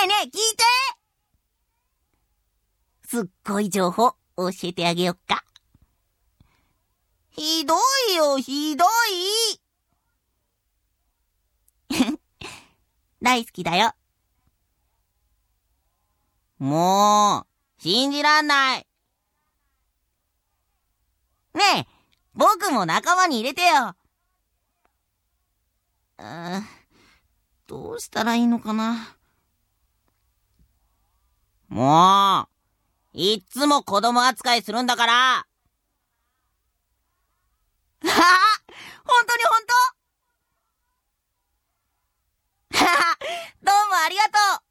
えねえ、聞いて。すっごい情報教えてあげよっか。ひどいよ、ひどい。大好きだよ。もう、信じらんない。ねえ、僕も仲間に入れてよ。どうしたらいいのかな。もう、いっつも子供扱いするんだから。はは、本当に本当。はは、どうもありがとう。